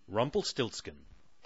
Rumpelstiltskin.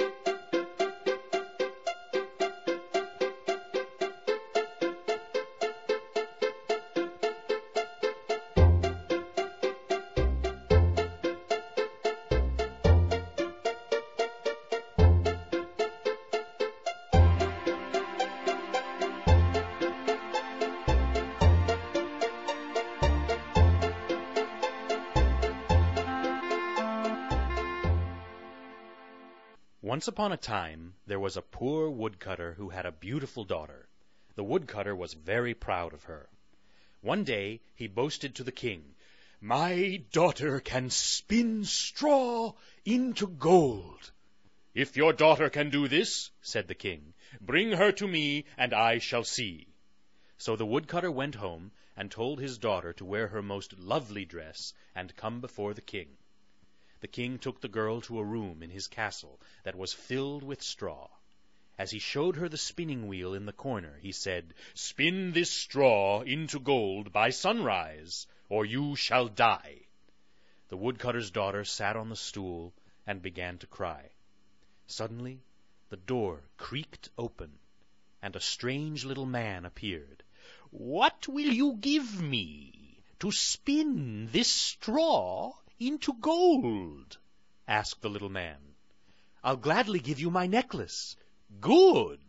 Once upon a time there was a poor woodcutter who had a beautiful daughter. The woodcutter was very proud of her. One day he boasted to the king, "My daughter can spin straw into gold." "If your daughter can do this," said the king, "bring her to me, and I shall see." So the woodcutter went home and told his daughter to wear her most lovely dress and come before the king. The king took the girl to a room in his castle that was filled with straw. As he showed her the spinning wheel in the corner, he said, "Spin this straw into gold by sunrise, or you shall die." The woodcutter's daughter sat on the stool and began to cry. Suddenly the door creaked open, and a strange little man appeared. "What will you give me to spin this straw into gold?" asked the little man. "I'll gladly give you my necklace." "Good!"